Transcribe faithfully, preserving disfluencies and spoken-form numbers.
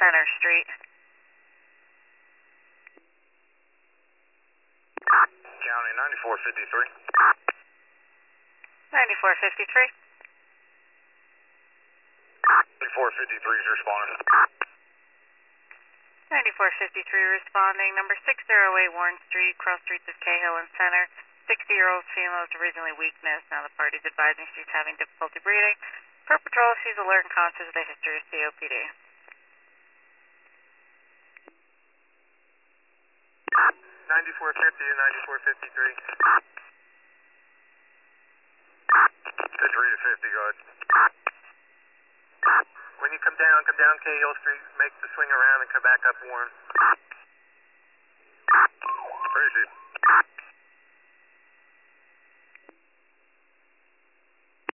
Center Street. County ninety-four fifty-three. ninety-four fifty-three. ninety-four fifty-three is responding. ninety-four fifty-three responding. Number six oh eight Warren Street, cross streets of Cahill and Center. sixty-year-old female is originally weakness. Now the party's advising she's having difficulty breathing. Per patrol, she's alert and conscious of the history of C O P D. ninety-four fifty to ninety-four fifty-three. It's three to fifty, go ahead. When you come down, come down Cahill Street, make the swing around and come back up Warren. Appreciate it.